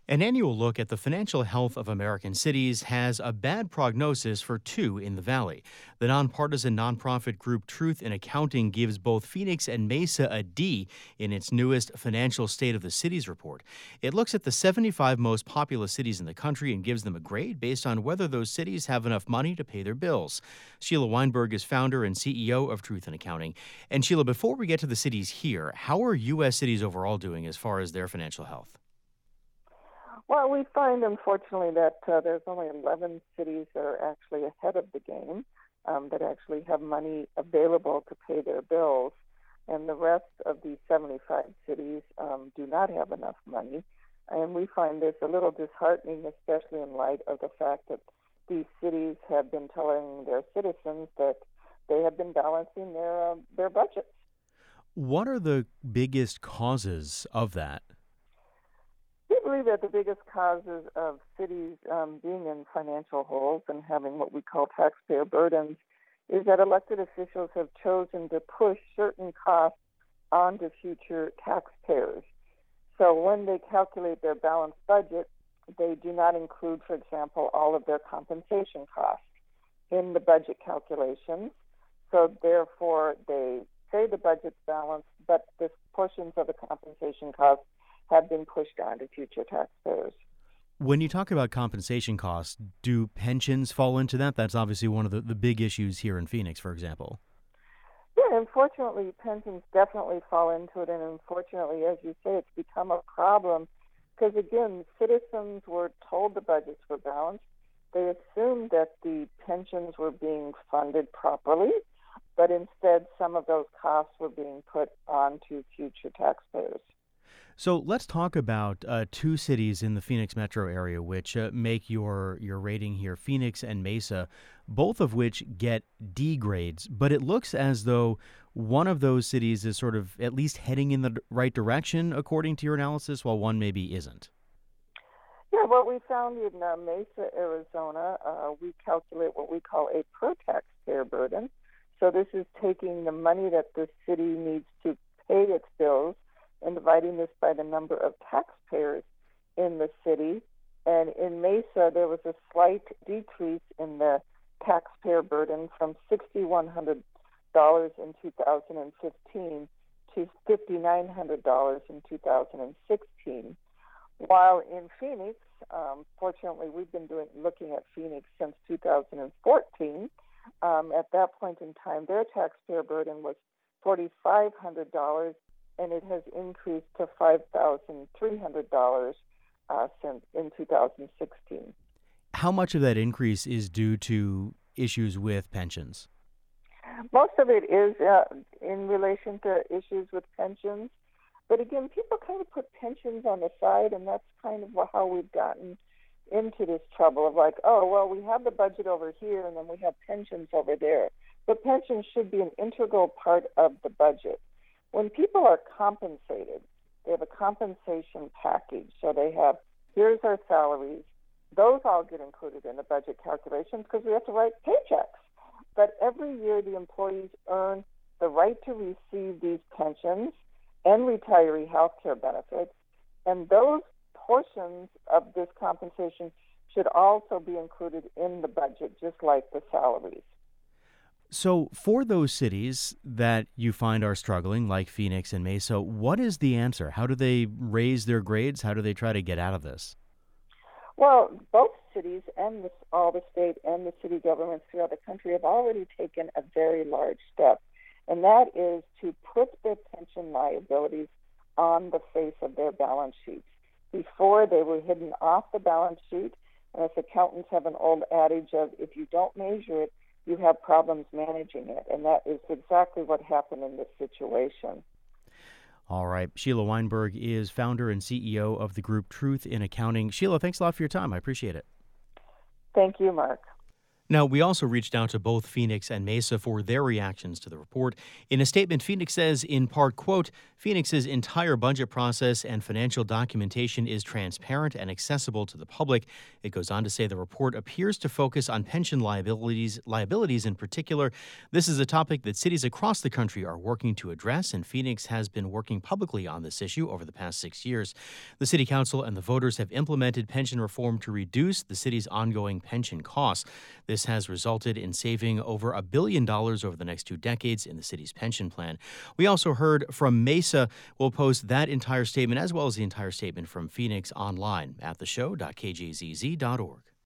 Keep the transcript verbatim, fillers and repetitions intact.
An annual look at the financial health of American cities has a bad prognosis for two in the Valley. The nonpartisan nonprofit group Truth in Accounting gives both Phoenix and Mesa a D in its newest Financial State of the Cities report. It looks at the seventy-five most populous cities in the country and gives them a grade based on whether those cities have enough money to pay their bills. Sheila Weinberg is founder and C E O of Truth in Accounting. And Sheila, before we get to the cities here, how are U S cities overall doing as far as their financial health? Well, we find, unfortunately, that uh, there's only eleven cities that are actually ahead of the game, um, that actually have money available to pay their bills. And the rest of these seventy-five cities um, do not have enough money. And we find this a little disheartening, especially in light of the fact that these cities have been telling their citizens that they have been balancing their, uh, their budgets. What are the biggest causes of that? We believe that the biggest causes of cities um, being in financial holes and having what we call taxpayer burdens is that elected officials have chosen to push certain costs onto future taxpayers. So when they calculate their balanced budget, they do not include, for example, all of their compensation costs in the budget calculations. So therefore, they say the budget's balanced, but the portions of the compensation costs have been pushed on to future taxpayers. When you talk about compensation costs, do pensions fall into that? That's obviously one of the, the big issues here in Phoenix, for example. Yeah, unfortunately, pensions definitely fall into it. And unfortunately, as you say, it's become a problem because, again, citizens were told the budgets were balanced. They assumed that the pensions were being funded properly, but instead some of those costs were being put onto future taxpayers. So let's talk about uh, two cities in the Phoenix metro area which uh, make your, your rating here, Phoenix and Mesa, both of which get D grades. But it looks as though one of those cities is sort of at least heading in the right direction, according to your analysis, while one maybe isn't. Yeah, what we found in uh, Mesa, Arizona, uh, we calculate what we call a per taxpayer burden. So this is taking the money that the city needs to pay its bills and dividing this by the number of taxpayers in the city. And in Mesa, there was a slight decrease in the taxpayer burden from six thousand one hundred dollars in two thousand fifteen to five thousand nine hundred dollars in two thousand sixteen. While in Phoenix, um, fortunately, we've been doing looking at Phoenix since two thousand fourteen. Um, at that point in time, their taxpayer burden was four thousand five hundred dollars, and it has increased to five thousand three hundred dollars uh, since in two thousand sixteen. How much of that increase is due to issues with pensions? Most of it is uh, in relation to issues with pensions. But again, people kind of put pensions on the side, and that's kind of how we've gotten into this trouble of like, oh, well, we have the budget over here, and then we have pensions over there. But pensions should be an integral part of the budget. When people are compensated, they have a compensation package. So they have, here's our salaries. Those all get included in the budget calculations because we have to write paychecks. But every year the employees earn the right to receive these pensions and retiree health care benefits. And those portions of this compensation should also be included in the budget, just like the salaries. So for those cities that you find are struggling, like Phoenix and Mesa, what is the answer? How do they raise their grades? How do they try to get out of this? Well, both cities and the, all the state and the city governments throughout the country have already taken a very large step, and that is to put their pension liabilities on the face of their balance sheets. Before, they were hidden off the balance sheet, and as accountants have an old adage of, if you don't measure it, you have problems managing it, and that is exactly what happened in this situation. All right. Sheila Weinberg is founder and C E O of the group Truth in Accounting. Sheila, thanks a lot for your time. I appreciate it. Thank you, Mark. Now, we also reached out to both Phoenix and Mesa for their reactions to the report. In a statement, Phoenix says, in part, quote, Phoenix's entire budget process and financial documentation is transparent and accessible to the public. It goes on to say the report appears to focus on pension liabilities, liabilities in particular. This is a topic that cities across the country are working to address, and Phoenix has been working publicly on this issue over the past six years. The city council and the voters have implemented pension reform to reduce the city's ongoing pension costs. This has resulted in saving over a billion dollars over the next two decades in the city's pension plan. We also heard from Mesa. We'll post that entire statement as well as the entire statement from Phoenix online at the show dot k j z z dot org.